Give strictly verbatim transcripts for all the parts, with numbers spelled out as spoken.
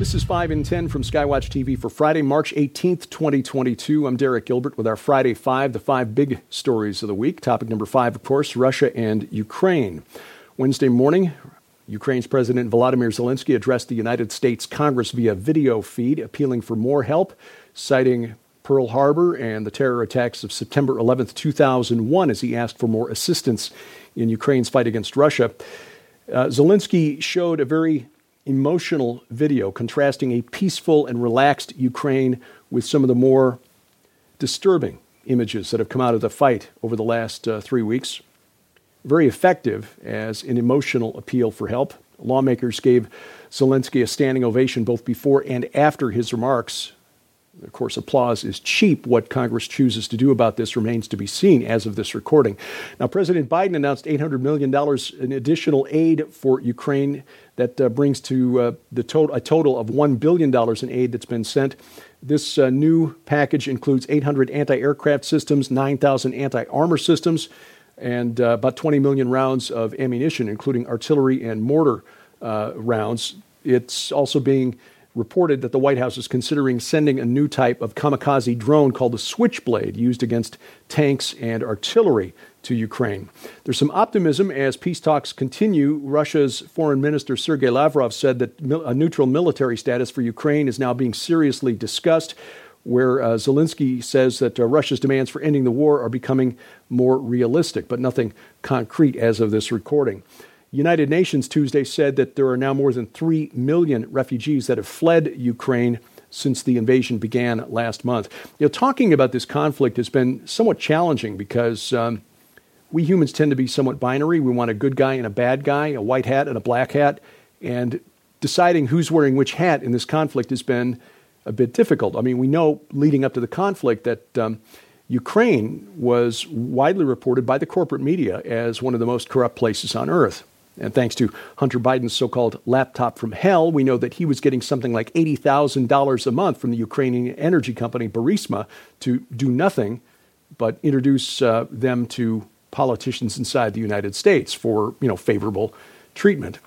This is five in ten from Skywatch T V for Friday, March eighteenth, twenty twenty-two. I'm Derek Gilbert with our Friday Five, the five big stories of the week. Topic number five, of course, Russia and Ukraine. Wednesday morning, Ukraine's President Volodymyr Zelensky addressed the United States Congress via video feed, appealing for more help, citing Pearl Harbor and the terror attacks of September eleventh, two thousand one, as he asked for more assistance in Ukraine's fight against Russia. Uh, Zelensky showed a very emotional video contrasting a peaceful and relaxed Ukraine with some of the more disturbing images that have come out of the fight over the last uh, three weeks. Very effective as an emotional appeal for help. Lawmakers gave Zelensky a standing ovation both before and after his remarks. Of course, applause is cheap. What Congress chooses to do about this remains to be seen as of this recording. Now, President Biden announced eight hundred million dollars in additional aid for Ukraine. That uh, brings to uh, the to- a total of one billion dollars in aid that's been sent. This uh, new package includes eight hundred anti-aircraft systems, nine thousand anti-armor systems, and uh, about twenty million rounds of ammunition, including artillery and mortar uh, rounds. It's also being reported that the White House is considering sending a new type of kamikaze drone called the Switchblade, used against tanks and artillery, to Ukraine. There's some optimism as peace talks continue. Russia's Foreign Minister Sergei Lavrov said that a neutral military status for Ukraine is now being seriously discussed, where uh, Zelensky says that uh, Russia's demands for ending the war are becoming more realistic, but nothing concrete as of this recording. United Nations Tuesday said that there are now more than three million refugees that have fled Ukraine since the invasion began last month. You know, talking about this conflict has been somewhat challenging because um, we humans tend to be somewhat binary. We want a good guy and a bad guy, a white hat and a black hat, and deciding who's wearing which hat in this conflict has been a bit difficult. I mean, we know leading up to the conflict that um, Ukraine was widely reported by the corporate media as one of the most corrupt places on earth. And thanks to Hunter Biden's so-called laptop from hell, we know that he was getting something like eighty thousand dollars a month from the Ukrainian energy company Burisma to do nothing but introduce uh, them to politicians inside the United States for, you know, favorable treatment.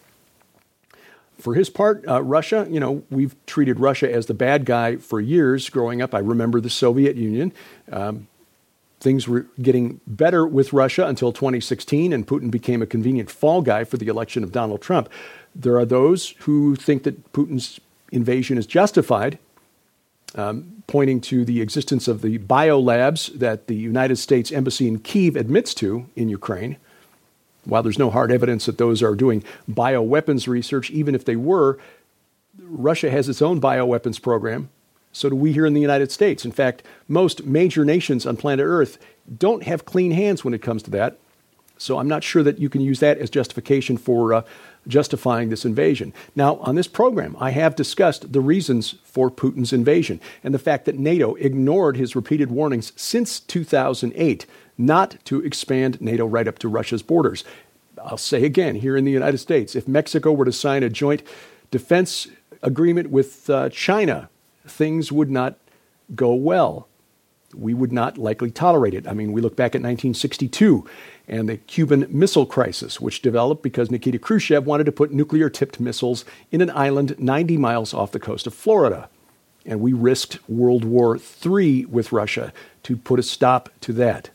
For his part, uh, Russia, you know, we've treated Russia as the bad guy for years growing up. I remember the Soviet Union. Um, Things were getting better with Russia until twenty sixteen, and Putin became a convenient fall guy for the election of Donald Trump. There are those who think that Putin's invasion is justified, um, pointing to the existence of the biolabs that the United States Embassy in Kyiv admits to in Ukraine. While there's no hard evidence that those are doing bioweapons research, even if they were, Russia has its own bioweapons program. So do we here in the United States. In fact, most major nations on planet Earth don't have clean hands when it comes to that. So I'm not sure that you can use that as justification for uh, justifying this invasion. Now, on this program, I have discussed the reasons for Putin's invasion and the fact that NATO ignored his repeated warnings since two thousand eight not to expand NATO right up to Russia's borders. I'll say again, here in the United States, if Mexico were to sign a joint defense agreement with uh, China, things would not go well. We would not likely tolerate it. I mean, we look back at nineteen sixty-two and the Cuban Missile Crisis, which developed because Nikita Khrushchev wanted to put nuclear-tipped missiles in an island ninety miles off the coast of Florida. And we risked World War Three with Russia to put a stop to that.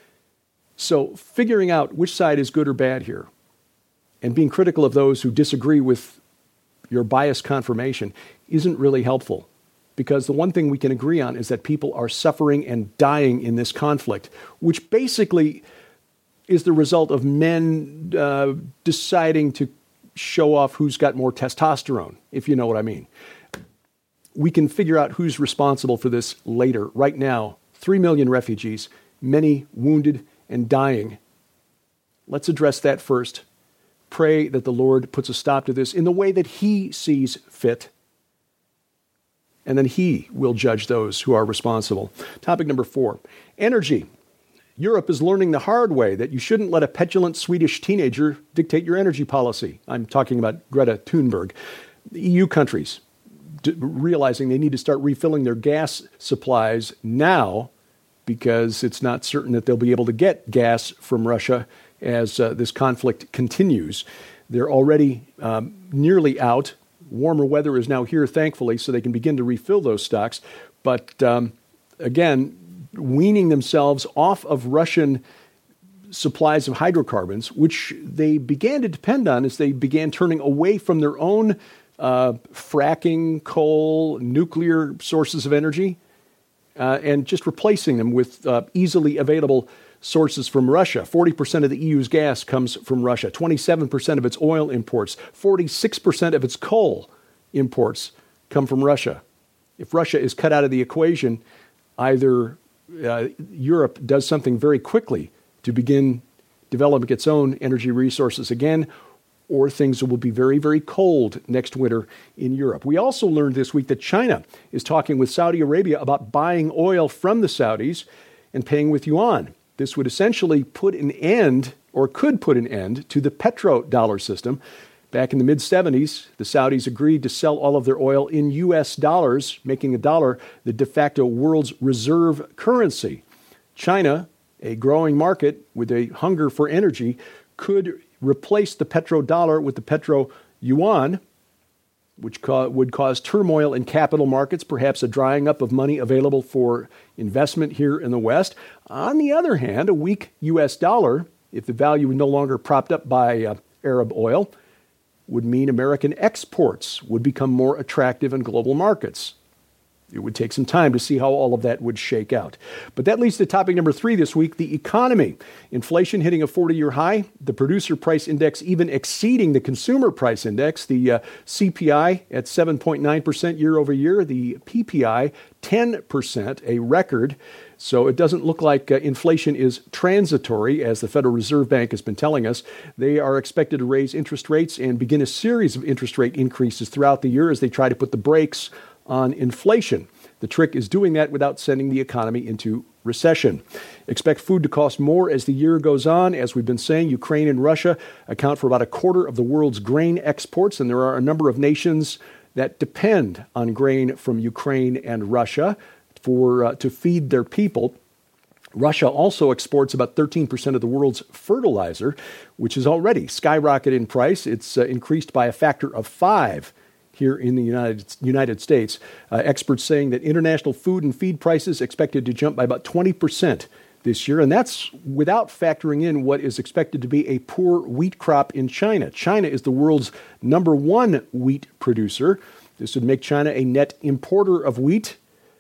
So figuring out which side is good or bad here and being critical of those who disagree with your biased confirmation isn't really helpful. Because the one thing we can agree on is that people are suffering and dying in this conflict, which basically is the result of men uh, deciding to show off who's got more testosterone, if you know what I mean. We can figure out who's responsible for this later. Right now, three million refugees, many wounded and dying. Let's address that first. Pray that the Lord puts a stop to this in the way that He sees fit. And then He will judge those who are responsible. Topic number four, energy. Europe is learning the hard way that you shouldn't let a petulant Swedish teenager dictate your energy policy. I'm talking about Greta Thunberg. The E U countries d- realizing they need to start refilling their gas supplies now because it's not certain that they'll be able to get gas from Russia as uh, this conflict continues. They're already um, nearly out. Warmer weather is now here, thankfully, so they can begin to refill those stocks. But um, again, weaning themselves off of Russian supplies of hydrocarbons, which they began to depend on as they began turning away from their own uh, fracking, coal, nuclear sources of energy, uh, and just replacing them with uh, easily available sources from Russia. forty percent of the E U's gas comes from Russia, twenty-seven percent of its oil imports, forty-six percent of its coal imports come from Russia. If Russia is cut out of the equation, either uh, Europe does something very quickly to begin developing its own energy resources again, or things will be very, very cold next winter in Europe. We also learned this week that China is talking with Saudi Arabia about buying oil from the Saudis and paying with yuan. This would essentially put an end, or could put an end, to the petrodollar system. Back in the mid-seventies, the Saudis agreed to sell all of their oil in U S dollars, making the dollar the de facto world's reserve currency. China, a growing market with a hunger for energy, could replace the petrodollar with the petro yuan, which ca- would cause turmoil in capital markets, perhaps a drying up of money available for investment here in the West. On the other hand, a weak U S dollar, if the value was no longer propped up by uh, Arab oil, would mean American exports would become more attractive in global markets. It would take some time to see how all of that would shake out. But that leads to topic number three this week, the economy. Inflation hitting a forty-year high, the producer price index even exceeding the consumer price index, the uh, C P I at seven point nine percent year over year, the P P I ten percent, a record. So it doesn't look like uh, inflation is transitory, as the Federal Reserve Bank has been telling us. They are expected to raise interest rates and begin a series of interest rate increases throughout the year as they try to put the brakes on inflation. The trick is doing that without sending the economy into recession. Expect food to cost more as the year goes on. As we've been saying, Ukraine and Russia account for about a quarter of the world's grain exports, and there are a number of nations that depend on grain from Ukraine and Russia for uh, to feed their people. Russia also exports about thirteen percent of the world's fertilizer, which is already skyrocketed in price. It's uh, increased by a factor of five here in the United, United States. Uh, experts saying that international food and feed prices expected to jump by about twenty percent this year, and that's without factoring in what is expected to be a poor wheat crop in China. China is the world's number one wheat producer. This would make China a net importer of wheat,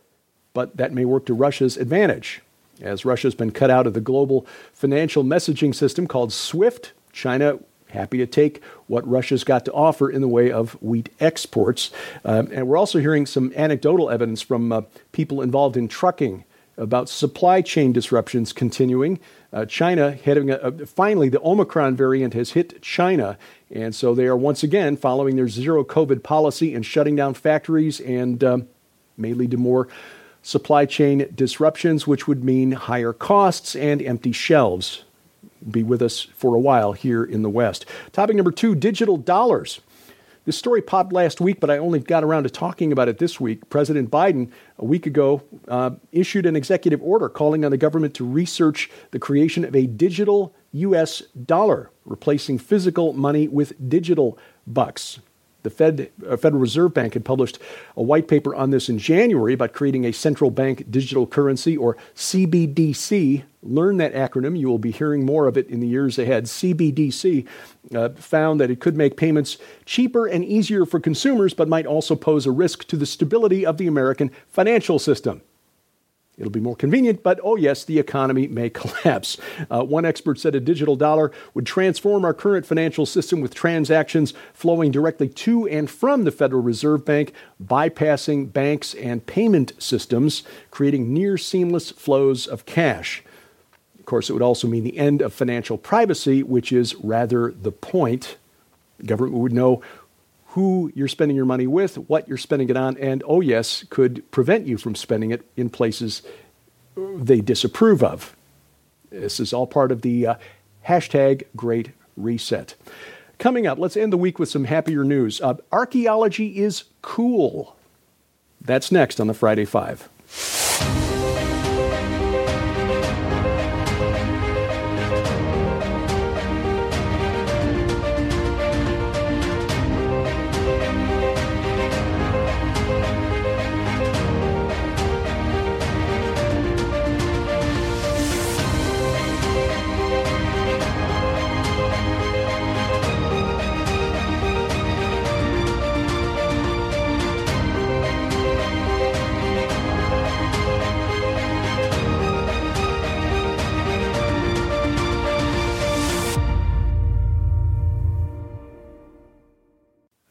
but that may work to Russia's advantage. As Russia's been cut out of the global financial messaging system called SWIFT, China happy to take what Russia's got to offer in the way of wheat exports. Um, and we're also hearing some anecdotal evidence from uh, people involved in trucking about supply chain disruptions continuing. Uh, China having a, a, finally, the Omicron variant has hit China, and so they are once again following their zero COVID policy and shutting down factories, and um, may lead to more supply chain disruptions, which would mean higher costs and empty shelves. Be with us for a while here in the West. Topic number two, digital dollars. This story popped last week, but I only got around to talking about it this week. President Biden, a week ago, uh, issued an executive order calling on the government to research the creation of a digital U S dollar, replacing physical money with digital bucks. The Fed, uh, Federal Reserve Bank had published a white paper on this in January about creating a central bank digital currency, or C B D C. Learn that acronym. You will be hearing more of it in the years ahead. C B D C uh, found that it could make payments cheaper and easier for consumers, but might also pose a risk to the stability of the American financial system. It'll be more convenient, but oh yes, the economy may collapse. Uh, one expert said a digital dollar would transform our current financial system with transactions flowing directly to and from the Federal Reserve Bank, bypassing banks and payment systems, creating near seamless flows of cash. Of course, it would also mean the end of financial privacy, which is rather the point. The government would know who you're spending your money with, what you're spending it on, and, oh yes, could prevent you from spending it in places they disapprove of. This is all part of the uh, hashtag Great Reset. Coming up, let's end the week with some happier news. Uh, archaeology is cool. That's next on the Friday Five.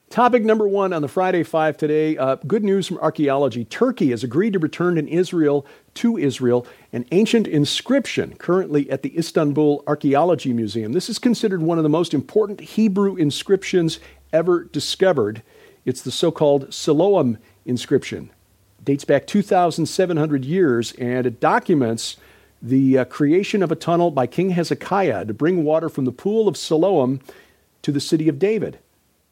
Topic number one on the Friday Five today, uh, good news from archaeology. Turkey has agreed to return in Israel to Israel an ancient inscription currently at the Istanbul Archaeology Museum. This is considered one of the most important Hebrew inscriptions ever discovered. It's the so-called Siloam inscription. It dates back two thousand seven hundred years, and it documents the uh, creation of a tunnel by King Hezekiah to bring water from the pool of Siloam to the city of David,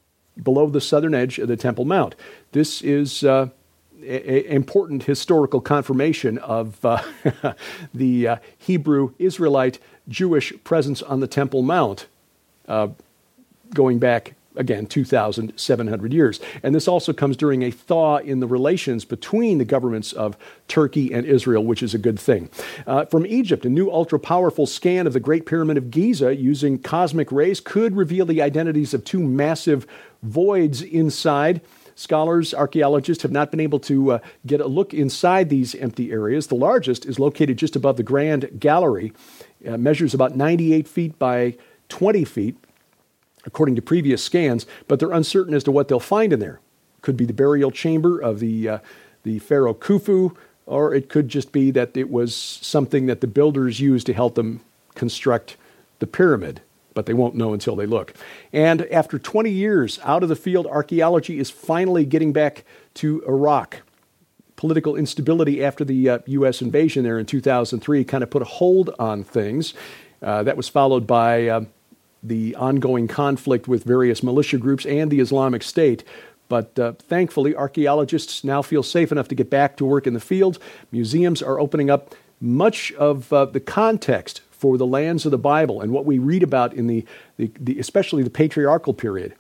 below the southern edge of the Temple Mount. This is uh, an important historical confirmation of uh, the uh, Hebrew, Israelite, Jewish presence on the Temple Mount, uh, going back, again, two thousand seven hundred years. And this also comes during a thaw in the relations between the governments of Turkey and Israel, which is a good thing. Uh, from Egypt, a new ultra-powerful scan of the Great Pyramid of Giza using cosmic rays could reveal the identities of two massive voids inside. Scholars, archaeologists have not been able to uh, get a look inside these empty areas. The largest is located just above the Grand Gallery, uh, measures about ninety-eight feet by twenty feet, according to previous scans, but they're uncertain as to what they'll find in there. Could be the burial chamber of the uh, the pharaoh Khufu, or it could just be that it was something that the builders used to help them construct the pyramid, but they won't know until they look. And after twenty years out of the field, archaeology is finally getting back to Iraq. Political instability after the uh, U S invasion there in two thousand three kind of put a hold on things. Uh, that was followed by uh, the ongoing conflict with various militia groups and the Islamic State. But uh, thankfully, archaeologists now feel safe enough to get back to work in the field. Museums are opening up much of uh, the context for the lands of the Bible, and what we read about in the, the, the especially the patriarchal period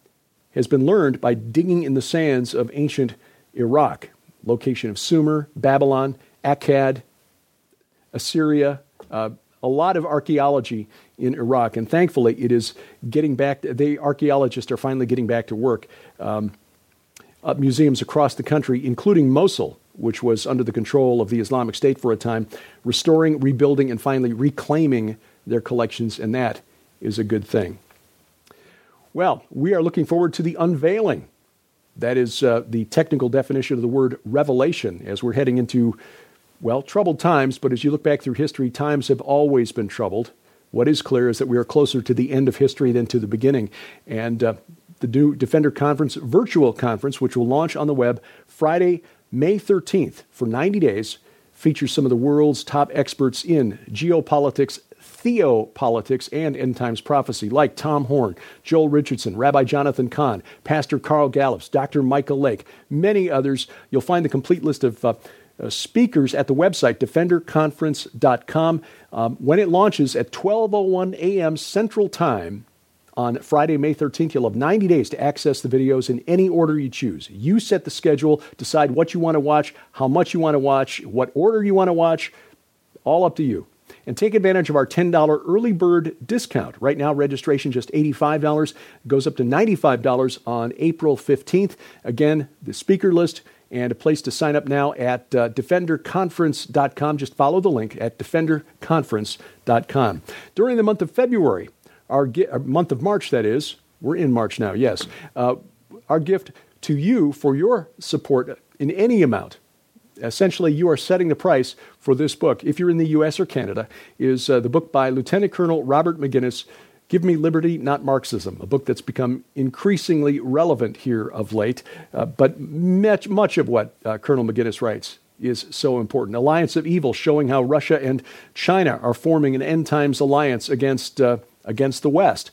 has been learned by digging in the sands of ancient Iraq. Location of Sumer, Babylon, Akkad, Assyria, uh, a lot of archaeology in Iraq, and thankfully it is getting back. The archaeologists are finally getting back to work. Um, uh, museums across the country, including Mosul, which was under the control of the Islamic State for a time, restoring, rebuilding, and finally reclaiming their collections, and that is a good thing. Well, we are looking forward to the unveiling. That is uh, the technical definition of the word revelation, as we're heading into, well, troubled times, but as you look back through history, times have always been troubled. What is clear is that we are closer to the end of history than to the beginning. And uh, the new Defender Conference virtual conference, which will launch on the web Friday, May thirteenth, for ninety days, features some of the world's top experts in geopolitics, theopolitics, and end times prophecy, like Tom Horn, Joel Richardson, Rabbi Jonathan Kahn, Pastor Carl Gallups, Doctor Michael Lake, many others. You'll find the complete list of uh, uh, speakers at the website, defender conference dot com. Um, when it launches at twelve oh one a.m. Central Time on Friday, May thirteenth, you'll have ninety days to access the videos in any order you choose. You set the schedule, decide what you want to watch, how much you want to watch, what order you want to watch, all up to you. And take advantage of our ten dollars early bird discount. Right now, registration just eighty-five dollars, goes up to ninety-five dollars on April fifteenth. Again, the speaker list and a place to sign up now at uh, defender conference dot com. Just follow the link at defender conference dot com. During the month of February, our, gi- our month of March, that is, we're in March now, yes, uh, our gift to you for your support in any amount, essentially you are setting the price for this book, if you're in the U S or Canada, is uh, the book by Lieutenant Colonel Robert McGinnis, Give Me Liberty, Not Marxism, a book that's become increasingly relevant here of late, uh, but much, much of what uh, Colonel McGinnis writes is so important. Alliance of Evil, showing how Russia and China are forming an end times alliance against uh, against the West.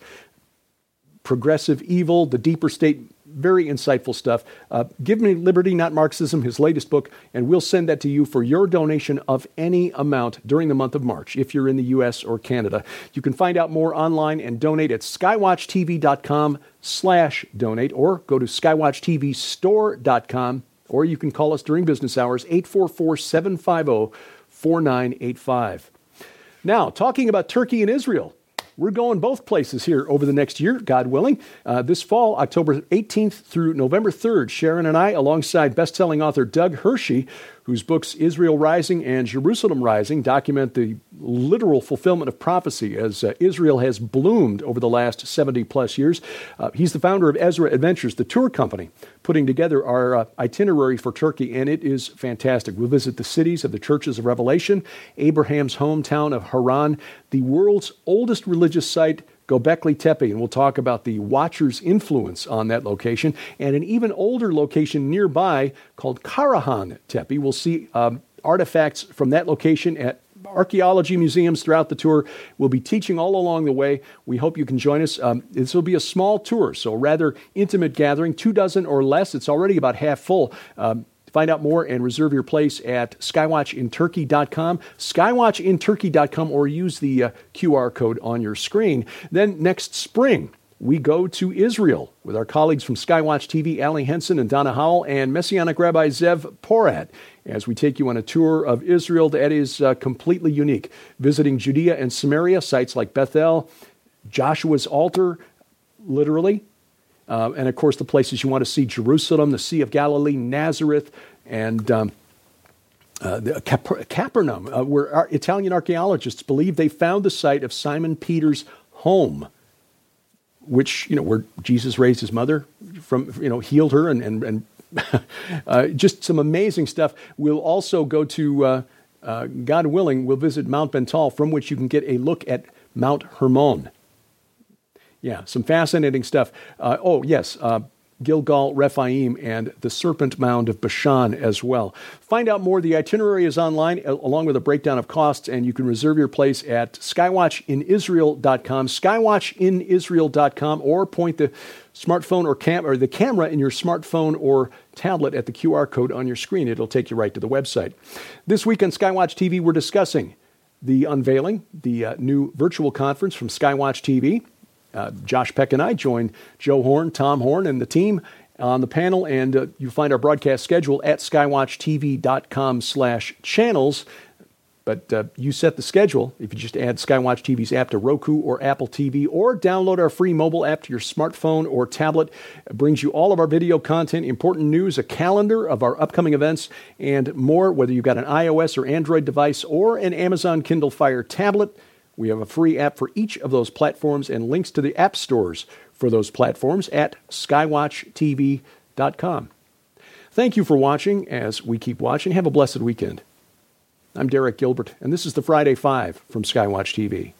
Progressive Evil, the Deeper State, very insightful stuff. Uh, Give Me Liberty, Not Marxism, his latest book, and we'll send that to you for your donation of any amount during the month of March, if you're in the U S or Canada. You can find out more online and donate at skywatchtv.com slash donate, or go to skywatchtv store dot com, or you can call us during business hours, eight four four, seven five zero, four nine eight five. Now, talking about Turkey and Israel, we're going both places here over the next year, God willing. Uh, this fall, October eighteenth through November third, Sharon and I, alongside best-selling author Doug Hershey, whose books Israel Rising and Jerusalem Rising document the literal fulfillment of prophecy as uh, Israel has bloomed over the last seventy plus years. Uh, he's the founder of Ezra Adventures, the tour company, putting together our uh, itinerary for Turkey, and it is fantastic. We'll visit the cities of the churches of Revelation, Abraham's hometown of Haran, the world's oldest religious site, Göbekli Tepe, and we'll talk about the Watchers' influence on that location, and an even older location nearby called Karahan Tepe. We'll see um, artifacts from that location at archaeology museums throughout the tour. We'll be teaching all along the way. We hope you can join us. Um, this will be a small tour, so a rather intimate gathering, two dozen or less. It's already about half full. Um, Find out more and reserve your place at skywatch in turkey dot com, skywatch in turkey dot com, or use the uh, Q R code on your screen. Then next spring, we go to Israel with our colleagues from Skywatch T V, Allie Henson and Donna Howell, and Messianic Rabbi Zev Porat, as we take you on a tour of Israel that is uh, completely unique. Visiting Judea and Samaria, sites like Bethel, Joshua's altar, literally, Uh, and, of course, the places you want to see: Jerusalem, the Sea of Galilee, Nazareth, and um, uh, the Cap- Capernaum, uh, where our Italian archaeologists believe they found the site of Simon Peter's home, which, you know, where Jesus raised his mother from, you know, healed her, and, and, and uh, just some amazing stuff. We'll also go to, uh, uh, God willing, we'll visit Mount Bental, from which you can get a look at Mount Hermon. Yeah, some fascinating stuff. Uh, oh, yes, uh, Gilgal, Rephaim, and the Serpent Mound of Bashan as well. Find out more. The itinerary is online, along with a breakdown of costs, and you can reserve your place at skywatch in israel dot com, skywatch in israel dot com, or point the smartphone or, cam- or the camera in your smartphone or tablet at the Q R code on your screen. It'll take you right to the website. This week on Skywatch T V, we're discussing the unveiling, the uh, new virtual conference from Skywatch T V. Uh, Josh Peck and I join Joe Horn, Tom Horn, and the team on the panel, and uh, you'll find our broadcast schedule at skywatch t v dot com slash channels. But uh, you set the schedule if you just add Skywatch T V's app to Roku or Apple T V, or download our free mobile app to your smartphone or tablet. It brings you all of our video content, important news, a calendar of our upcoming events, and more, whether you've got an iOS or Android device or an Amazon Kindle Fire tablet. We have a free app for each of those platforms and links to the app stores for those platforms at skywatch t v dot com. Thank you for watching as we keep watching. Have a blessed weekend. I'm Derek Gilbert, and this is the Friday Five from Skywatch T V.